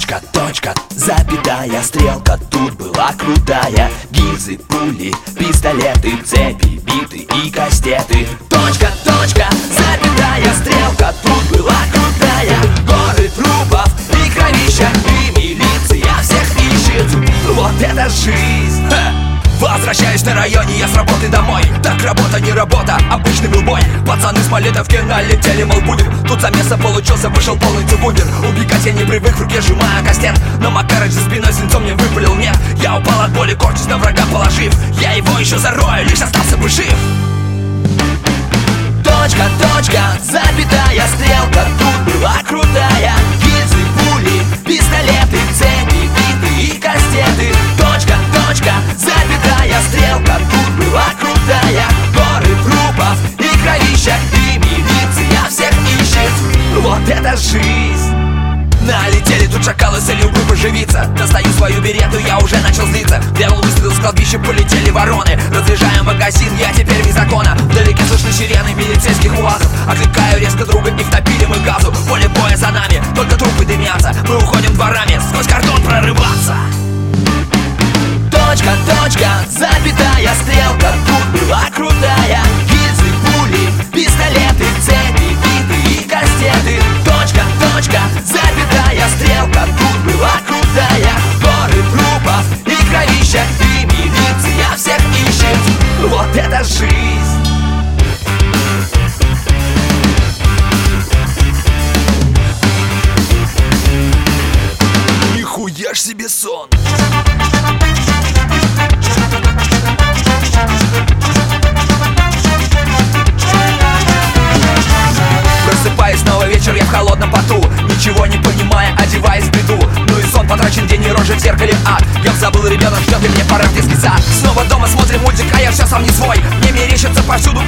Точка, точка, запятая, стрелка тут была крутая. Гильзы, пули, пистолеты, цепи, биты и кастеты. Точка, точка, запятая, стрелка тут была крутая. Горы трупов и кровища, и милиция всех ищет. Вот это жизнь! Возвращаюсь на районе, я с работы домой. Так работа не работа, обычный был бой. Пацаны с Малетовки налетели, мол, будем. Тут замеса получился, вышел полный цугундер. Убегать я не привык, в руке сжимая кастет. Но Макарыч за спиной свинцом мне выпалил нет. Я упал от боли, корчусь на врага положив. Я его еще зарою, лишь остался бы жив. Точка, точка, запятая, стрелка тут была крутая. Гильзы, пули, пистолеты, цепи, биты и кастеты. Точка, точка, запятая, стрелка тут была крутая. Горы трупов и кровища, и милиция всех ищет. Вот это жизнь! Налетели тут шакалы с целью бы поживиться. Достаю свою берету, я уже начал злиться. Делал выстрел с кладбища, полетели вороны. Разряжаем магазин, я теперь вне закона. Вдалеке слышны сирены милицейских УАЗов. Окликаю резко друга, и втопили мы газу. Поле боя за нами, только трупы дымятся. Мы уходим дворами, сквозь картон прорываться. Точка, точка, запятая, стрелка тут была крутая. Гильзы, пули, пистолеты, цепи, биты и кастеты. Точка, точка, запятая, стрелка тут была крутая. Горы трупов и кровища, и милиция всех ищет. Вот это жизнь! Нихуя ж себе сон! Просыпаюсь снова вечер, я в холодном поту. Ничего не понимая, одеваясь в беду. Ну и сон потрачен, день и рожи в зеркале ад. Я забыл, ребенок ждет, и мне пора в детский сад. Снова дома смотрим мультик, а я все сам не свой. Мне мерещится повсюду